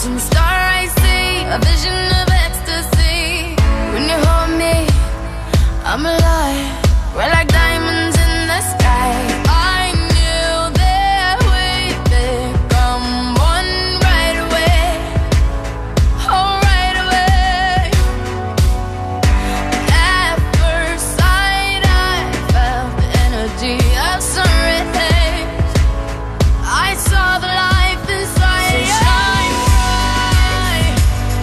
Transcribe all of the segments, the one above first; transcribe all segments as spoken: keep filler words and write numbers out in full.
shooting star I see, a vision of ecstasy. When you hold me, I'm alive. We're like diamonds in the sky. I knew that we'd become one right away. Oh, right away. At first sight, I felt the energy of sun rays. I saw the life inside. So shine bright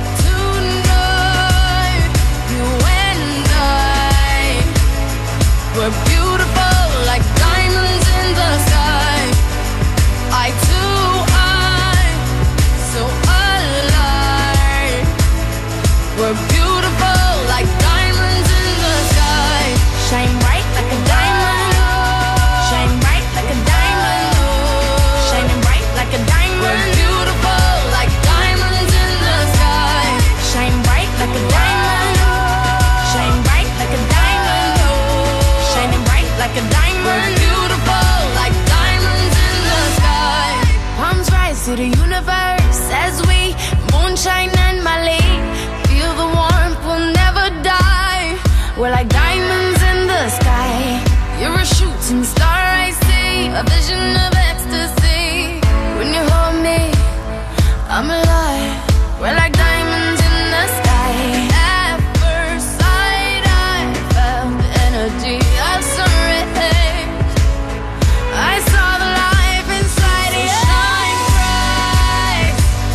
tonight. You and I, we're beautiful like diamonds in the sky. I too, I, so alive. We're beautiful like diamonds in the sky. Shine bright like a diamond. Shine bright like a diamond. Shining bright like a diamond. We're beautiful like diamonds in the sky. Shine bright like a diamond. Shine bright like a diamond. Shining bright like a diamond. We're beautiful like diamonds in the sky. Palms rise to the universe as we moonshine and Mali. Feel the warmth, we'll never die. We're like diamonds in the sky. You're a shooting star I see, a vision of ecstasy. When you hold me, I'm alive. We're like diamonds in the sky. At first sight, I felt the energy of sun rays. I saw the life inside you. Shine bright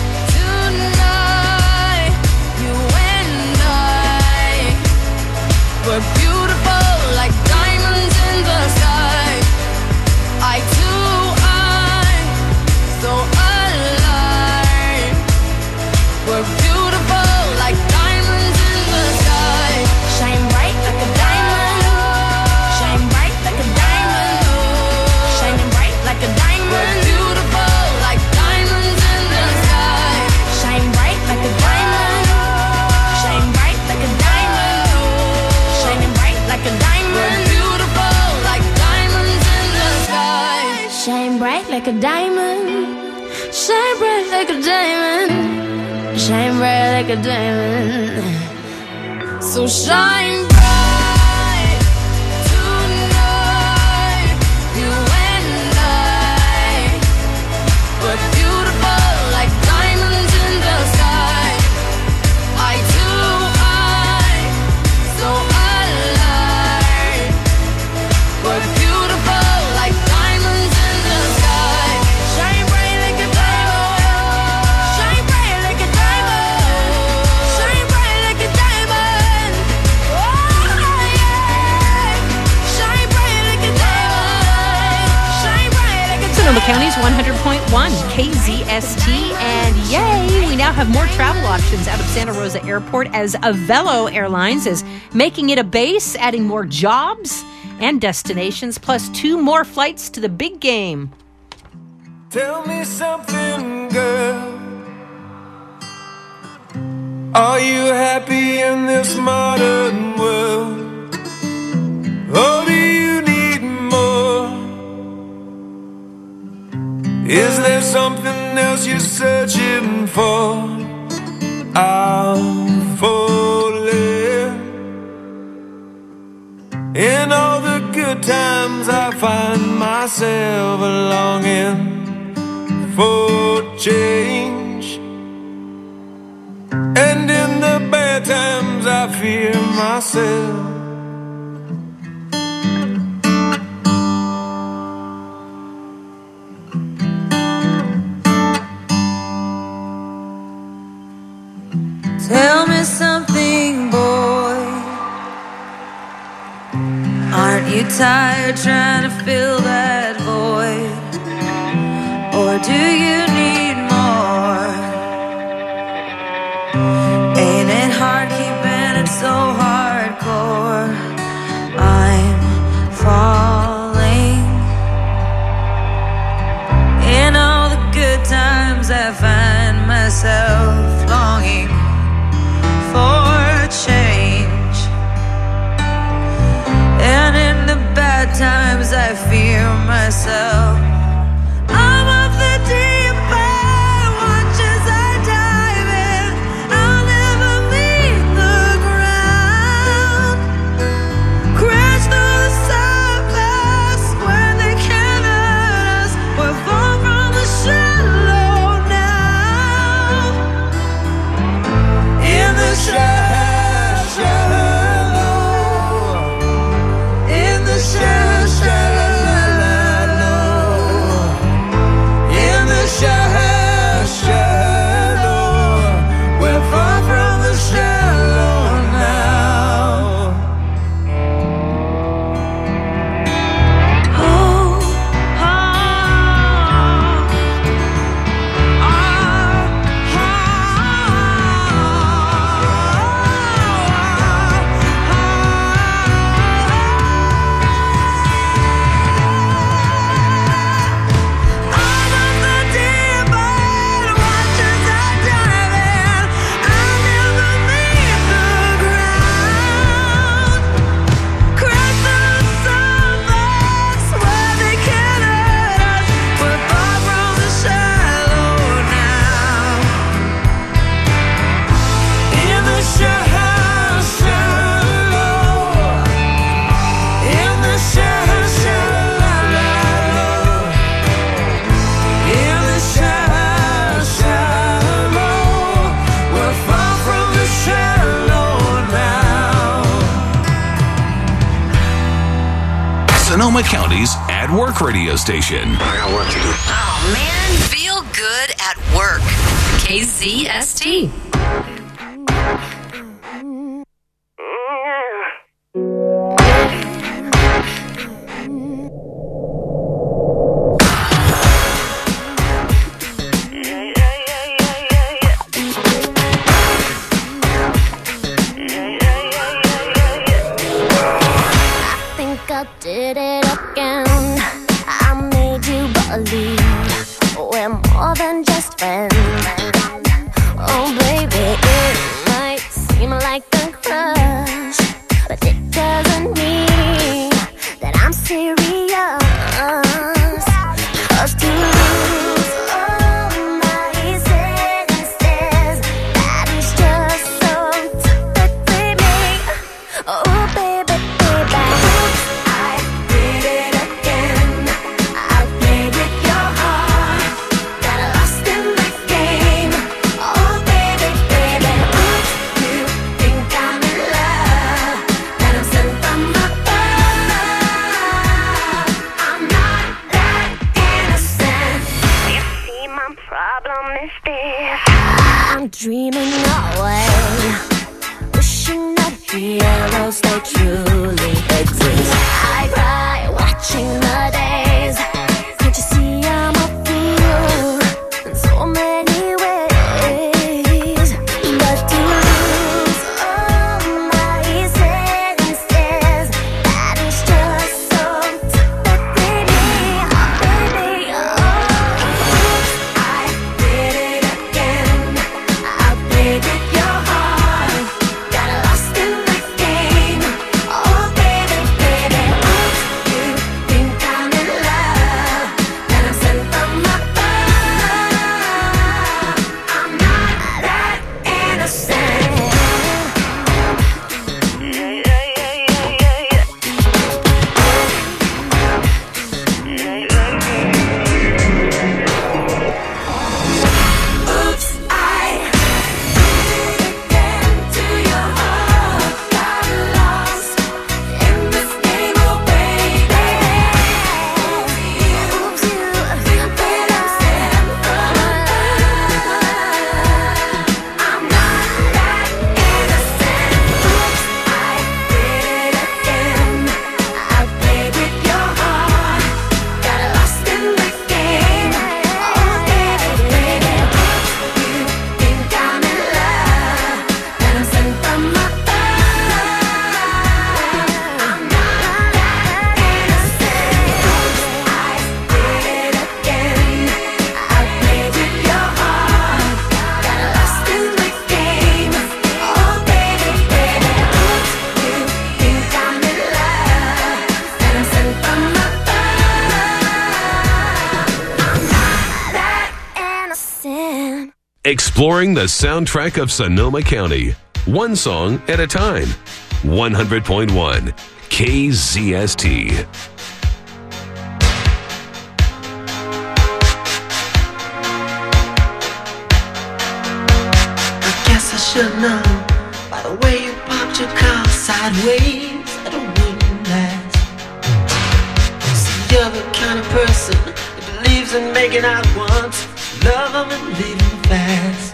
tonight. You and I, we're beautiful like diamonds in the sky. I too, I, so alive. We're beautiful like diamonds in the sky. Shine bright like a diamond. Shine bright like a diamond. Shining bright like a diamond. We're beautiful like diamonds in the sky. Shine bright like a diamond. Shine bright like a diamond. Shining bright like a diamond. We're beautiful like diamonds in the sky. Shine bright like a diamond. Shine bright like a diamond. Shine bright like a diamond. So shine bright tonight. You and I, we're beautiful like diamonds in the sky. I too, I, so alive. We're beautiful like diamonds in the sky. Shine bright like a diamond. Shine bright like a diamond. Shine bright like a diamond. Oh yeah. Shine bright like a diamond. Shine bright like a diamond. Sonoma County's one hundred point one K Z S T, and yay, we now have more travel options out of Santa Rosa Airport as Avelo Airlines is making it a base, adding more jobs and destinations, plus two more flights to the big game. Tell me something, girl. Are you happy in this modern world? Or do you need more? Is there something else you're searching for? I'm falling. In all the good times I find myself longing for change, and in the bad times I fear myself. Tell me something, boy. Aren't you tired trying to fill that void? Or do you need more? Ain't it hard keeping it so hardcore? I'm falling. In all the good times I find myself longing for change, and in the bad times I fear myself. I'm of the deep, I watch as I die. Sonoma County's At Work radio station. I got work to do. Oh, man. Feel good at work. K Z S T. Did it again. I made you believe we're more than just friends. Oh baby, it might seem like a crush, but it doesn't mean that I'm serious. 'Cause to lose all my senses, that is just so typically me. Oh baby, baby. I'm dreaming away, wishing that heroes they truly exist. I cry watching the days. Can't you see I'm a fool in so many ways? But to lose all my senses, that is just so typically me. Oh baby, oh, I did it again. I played with your heart, got lost in the game. Oh baby, baby, oops, you think I'm in love, and I'm sent from above. I'm not that innocent. Yeah, yeah, yeah, yeah, yeah, yeah. Oops, I to your heart, got lost in this game, oh baby. Oops, you think that I'm sent from above. I'm not that innocent. Oops, I did it again. I played with your heart, got lost in the game. Oh baby, baby, oops, you think I'm in love, and I'm sent from above. I'm not that innocent. Oops, I did it again. I played with your heart, got lost in the game. Oh baby, baby, oops, you think I'm in love, and I'm sent from above. I'm not that innocent. Exploring the soundtrack of Sonoma County, one song at a time. one hundred point one K Z S T. I guess I should know by the way you popped your car sideways that it wouldn't last. See, you're the kind of person that believes in making out once, love them and leave them fast.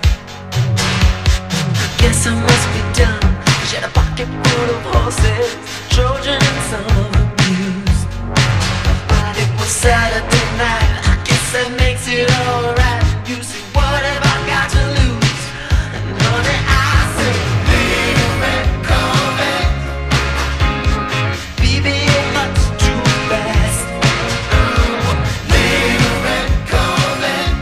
I guess I must be dumb. She had a pocket full of horses, Trojan and some of them used. But it was Saturday night, I guess that makes it alright. You see, what have I got to lose? And honey, I say, little red Corvette, B B ain't much too fast. Little red Corvette,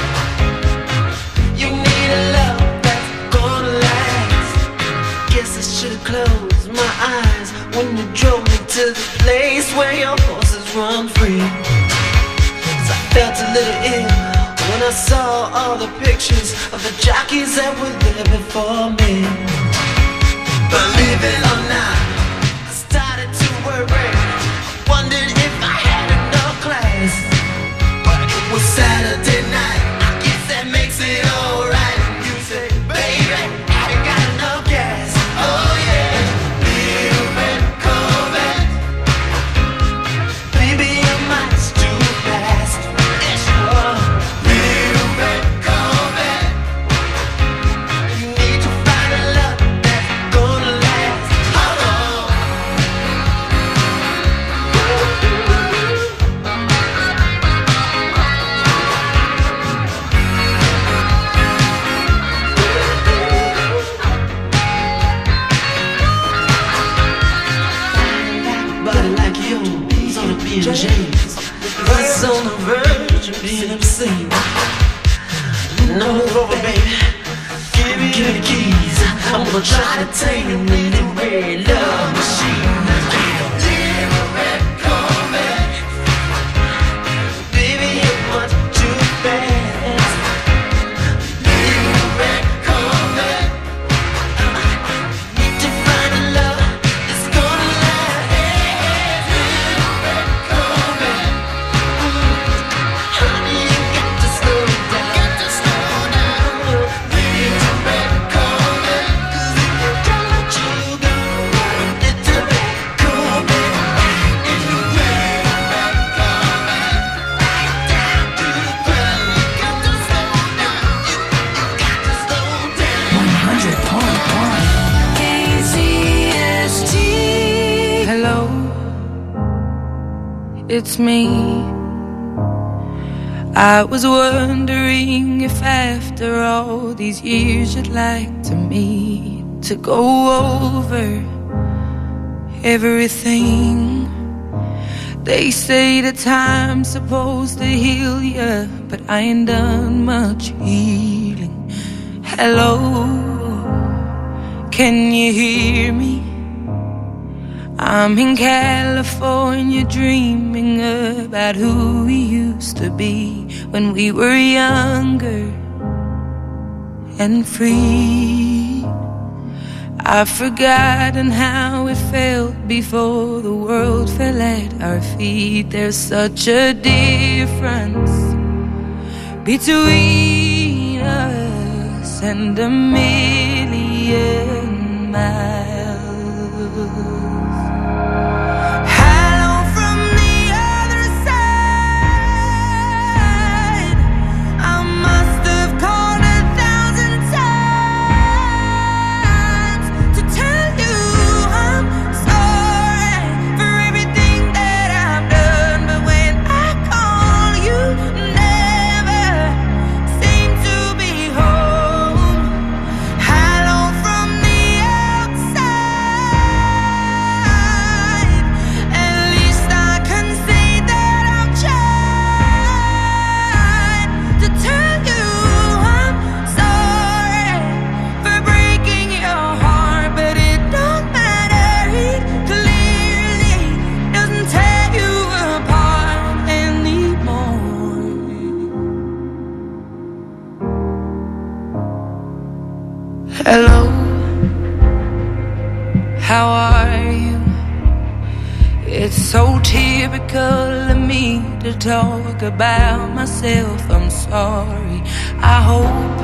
you need a love that's gonna last. Guess I should've closed my eyes when you drove me to the place where your horses run free. 'Cause I felt a little ill when I saw all the pictures of the jockeys that were there before me. Believe it or not, I started to worry. I wondered if I had enough class. But it was Saturday night, I guess that makes it alright. You say, baby, I ain't got enough gas. Oh yeah, little red Corvette, No, it's over, baby. Give me, give me the keys. I'm gonna try to take you in the red love machine. Baby, you want too fast. Need to find a love that's gonna last. Honey, you got to slow down. Got to slow down. Need to back on it. 'Cause if you don't let you go, need to back on it. If you back on it, right down to the ground. You got to slow down. You, you got to slow down. one hundred point one K Z S T. Hello, it's me. I was wondering if after all these years you'd like to meet to go over everything. They say that time's supposed to heal ya, but I ain't done much healing. Hello, can you hear me? I'm in California dreaming about who we used to be when we were younger and free. I've forgotten how it felt before the world fell at our feet. There's such a difference between us and a million miles. Hello from the other side. I must have called a thousand times to tell you I'm sorry for everything that I've done. But when I call, you never seem to be home. Hello from the outside. At least I can say that I've tried to tell you I'm sorry for breaking your heart, but it don't matter. It clearly doesn't tear you apart anymore. Hello, how are you? It's so typical of me to talk about myself. I'm sorry. I hope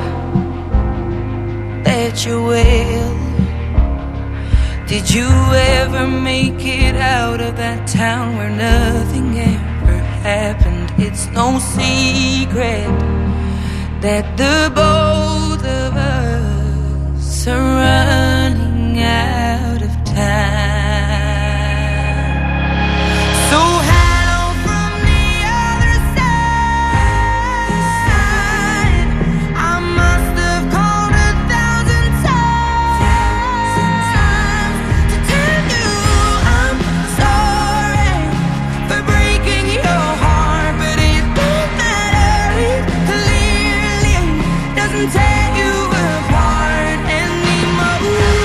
that you're well. Did you ever make it out of that town where nothing ever happened? It's no secret that the both of us are running out of time. So hello from the other side. I must have called a thousand times to tell you I'm sorry for breaking your heart, but it don't matter. It clearly doesn't tear you apart anymore.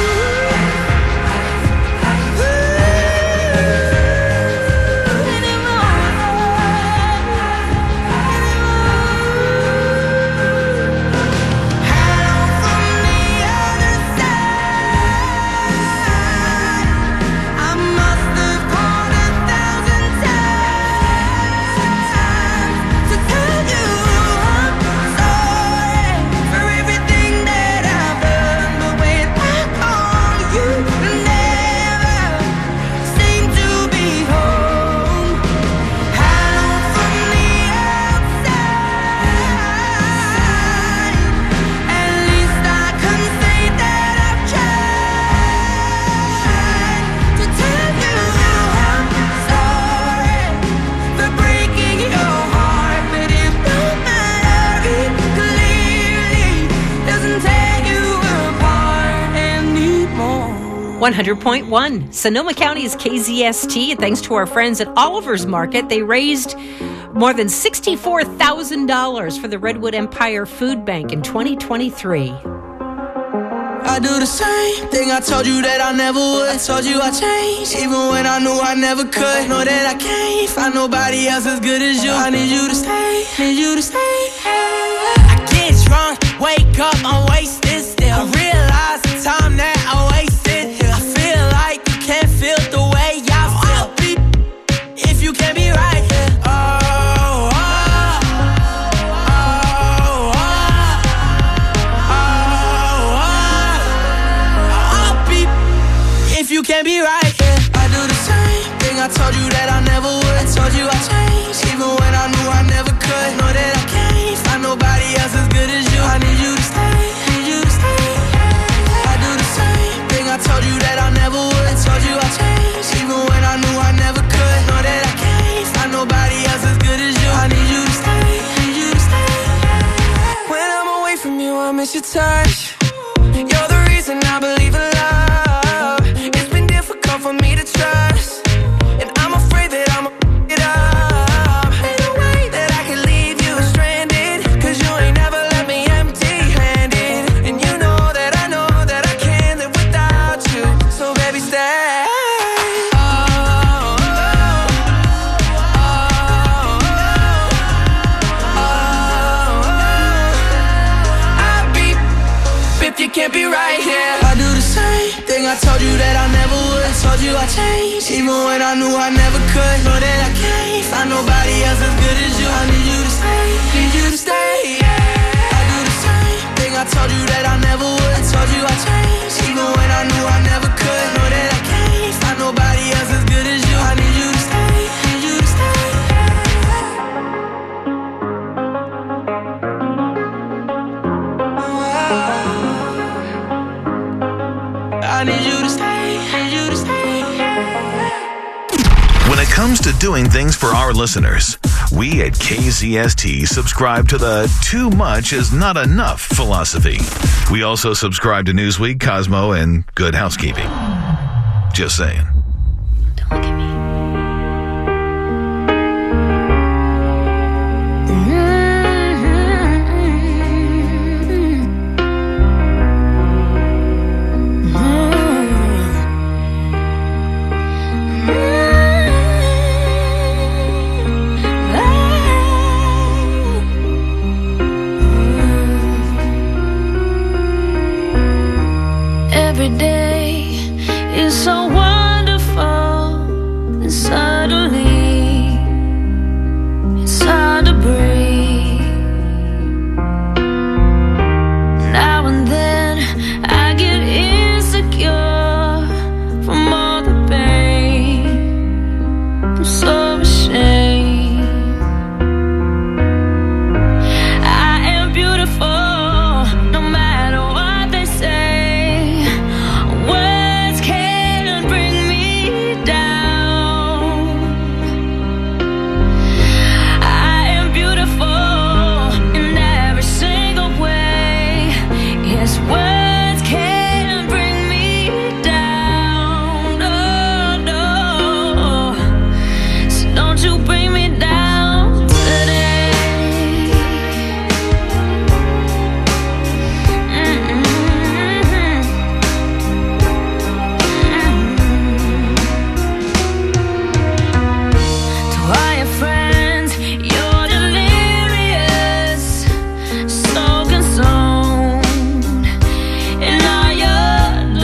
one hundred point one Sonoma County's K Z S T. Thanks to our friends at Oliver's Market, they raised more than sixty-four thousand dollars for the Redwood Empire Food Bank in twenty twenty-three. I do the same thing I told you that I never would. I told you I changed, even when I knew I never could. Know that I can't find nobody else as good as you. I need you to stay, need you to stay. I get drunk, wake up, I'm wasted still. I realize the time that I wasted here. I feel like you can't feel the way I feel. I'll be if you can't be right here. Oh, oh, oh, oh, oh, oh. I'll be if you can't be right here. I do the same thing I told you that I never would. I told you I changed, even when I knew I never could. Know that I can't find nobody else as good as you. I need you to stay, need you to stay. I do the same thing I told you that I never would. I told you I changed, even when I knew I never could. Know that I can't find nobody else as good as you. I need you to stay, need you to stay. When I'm away from you, I miss your touch. You're the reason I believe in love. It's been difficult for me to trust, and I'm afraid that I'm a it up. Ain't no way that I can leave you stranded, cause you ain't never left me empty-handed. And you know that I know that I can't live without you. So baby, stay. Oh, oh, oh, oh, oh. I'll be if you can't be right here. I do the same thing I told you that I never would. I told you I changed, even when I knew I never could. Know that I can't find nobody else as good as you. I need you to stay, need you to stay. I do the same thing I told you that I never would. I told you I changed, even when I knew I never could. Know that I can't find nobody else as good as you. I need you to stay, need you to stay. I need you to stay, need you to stay. When it comes to doing things for our listeners, we at K Z S T subscribe to the too much is not enough philosophy. We also subscribe to Newsweek, Cosmo, and Good Housekeeping. Just saying. Don't look at me. Every day is so wonderful, and suddenly it's hard to breathe. Now and then I get insecure from all the pain. I'm so ashamed. I am beautiful, no matter what they say. Words can't bring me down. I am beautiful in every single way. Yes, words can't bring me down. No, no. So don't you bring me down today. Mm-mm. To all your friends, you're delirious, so consumed in all your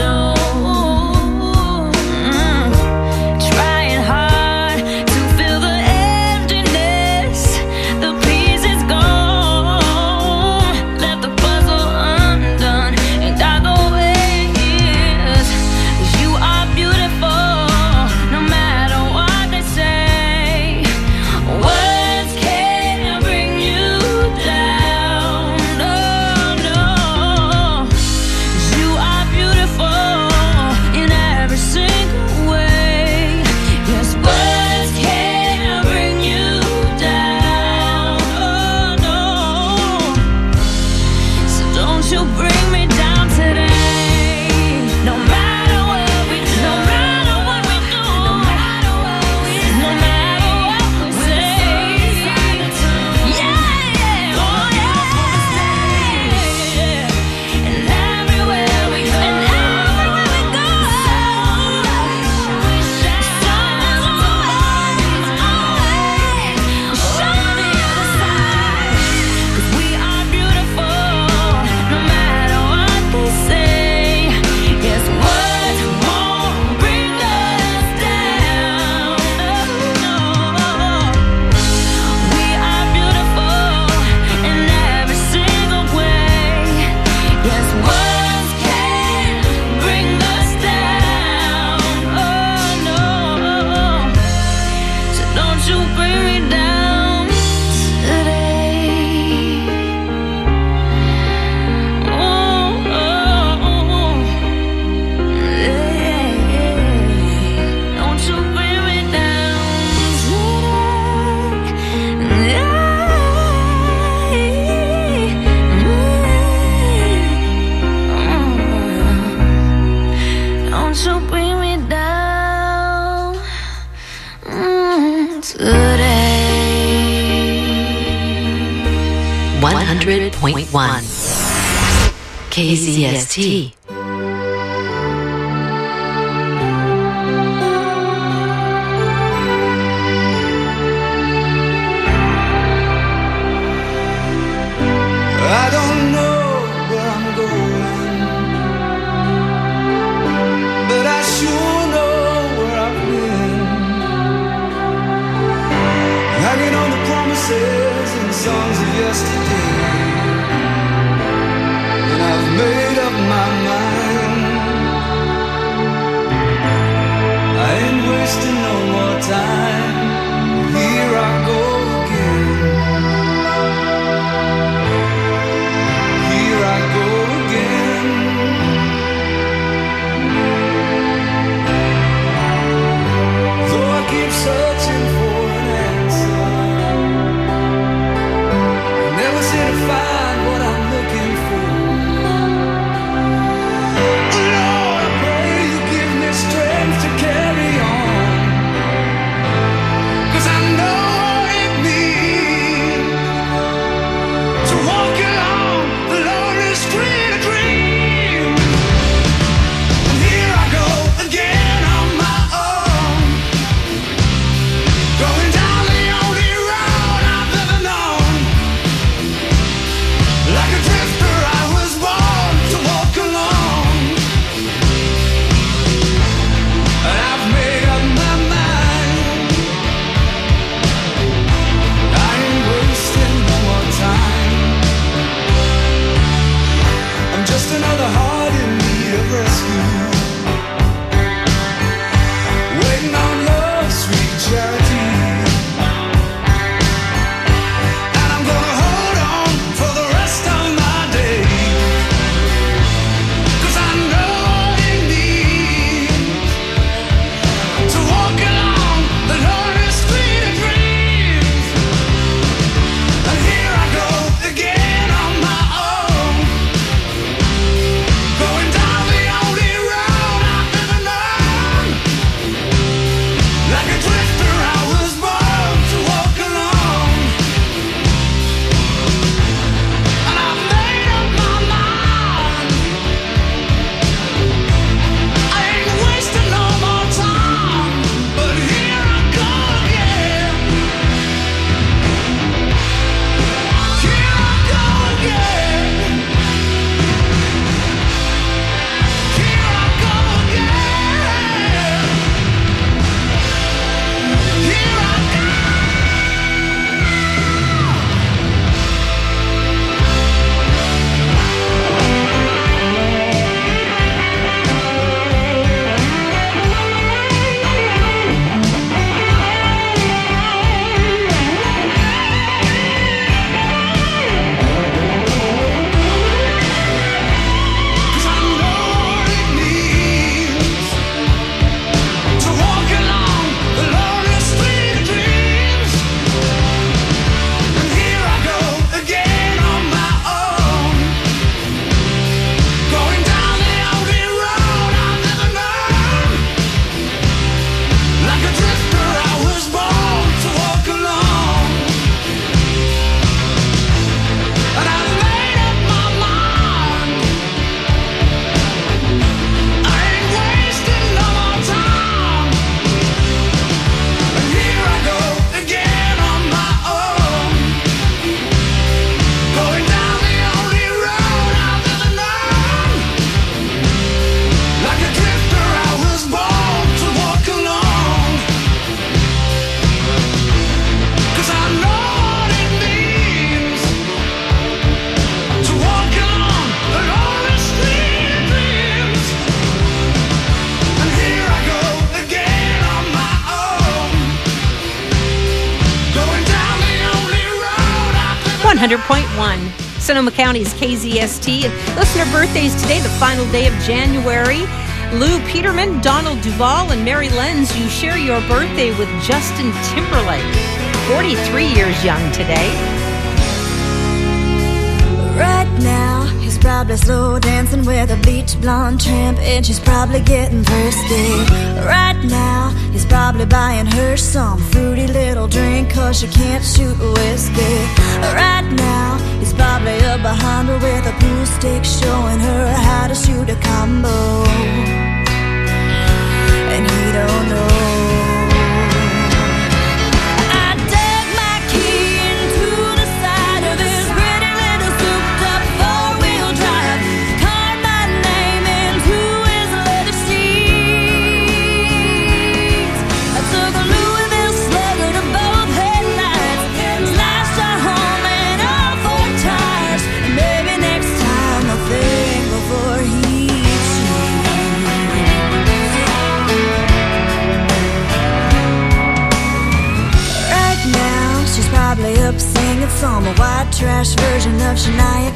doom. Trying hard to fill the emptiness, the pieces gone. Left the puzzle undone in dark ways. You are beautiful, no matter what they say. Words can't bring you down. No, no. You are beautiful in every single way. Yes, words can't bring you down. Oh, no. So don't you bring me down today. No matter what we do, no matter what we do, no matter what we do, no matter what we say. one. K Z S T. I don't know where I'm going, but I sure know where I've been. Hanging on the promises and songs of yesterday, and I've made up my mind. I ain't wasting no more time. Here I go again. Here I go again. Though I keep searching for an answer, I never seem to find what I'm looking for. Lord, I pray you give me strength to carry on, 'cause I know what it means to walk along the lonely street of dreams. And here I go again on my own, going down the only road I've ever known. Like a drifter I was born to walk alone, and I've made up my mind. I ain't wasting no more time. I'm just another heart in need of rescue, waiting on love's sweet charity. And I'm gonna hold on for the rest of my days, 'cause I know what it means to walk along the lonely street of dreams. And here I go again on my own, going down the only road I've ever known. Like a drifter I was born to walk alone, and I've made up my mind. I ain't wasting no more time, but here I go again. Here I go again. Here I go again. Here I go. Cause I know what it means to walk along the lonely street of dreams. And here I go again on my own, going down the only road I've ever known. Like a drifter I was born to walk alone, and I've made up my mind. I ain't wasting no more time. And here I go again on my own, going down the only road I've ever known. Like a drifter I was born to walk alone, 'cause I know what it means to walk along the lonely street of dreams. And here I go again on my own, going down the only road I've ever one hundred point one. Sonoma County's K Z S T. And listener birthdays today, the final day of January. Lou Peterman, Donald Duvall, and Mary Lenz, you share your birthday with Justin Timberlake. forty-three years young today. Right now, he's probably slow dancing with a bleach blonde tramp, and she's probably getting thirsty. Right now, he's probably buying her some fruity little drink, 'cause she can't shoot whiskey. Right now, he's probably up behind her with a pool stick, showing her how to shoot a combo. And he don't know. Up singing some white trash version of Shania